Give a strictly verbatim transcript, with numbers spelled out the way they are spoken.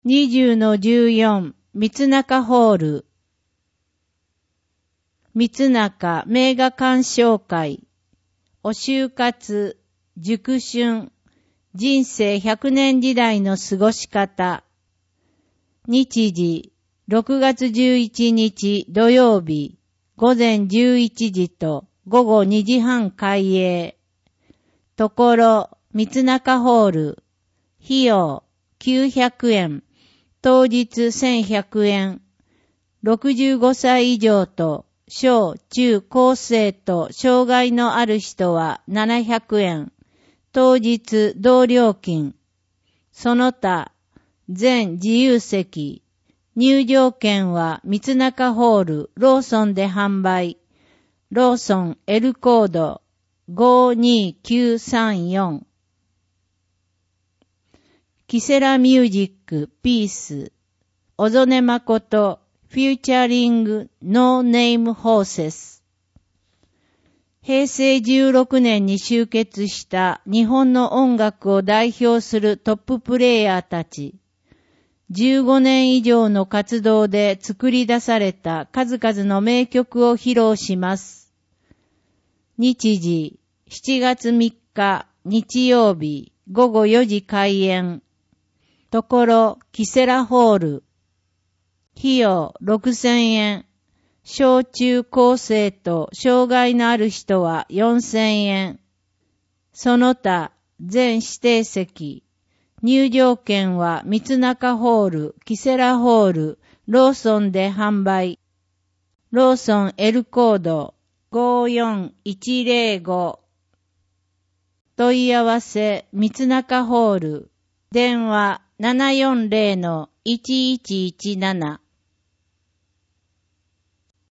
にじゅうのじゅうよん、三中ホール。三中名画鑑賞会。お就活、熟春、人生ひゃくねん時代の過ごし方。日時、ろくがつじゅういちにち土曜日、午前じゅういちじと午後にじはん開営。ところ、三中ホール。費用、きゅうひゃくえん。当日せんひゃくえん。ろくじゅうごさい以上と、小中高生と障害のある人はななひゃくえん。当日同料金。その他、全自由席。入場券は三中ホールローソンで販売。ローソン L コードごにきゅうさんよん。キセラミュージックピース。小曽根誠フューチャリングノーネームホーセス。へいせいじゅうろくねんに集結した日本の音楽を代表するトッププレイヤーたち。じゅうごねん以上の活動で作り出された数々の名曲を披露します。日時、しちがつみっか日曜日ごごよじ開演。ところ、キセラホール。費用ろくせんえん。小中高生と障害のある人はよんせんえん。その他、全指定席。入場券は三中ホール、キセラホール、ローソンで販売。ローソン L コードごよんいちぜろご。問い合わせ三中ホール。電話ななよんぜろのいちいちいちなな。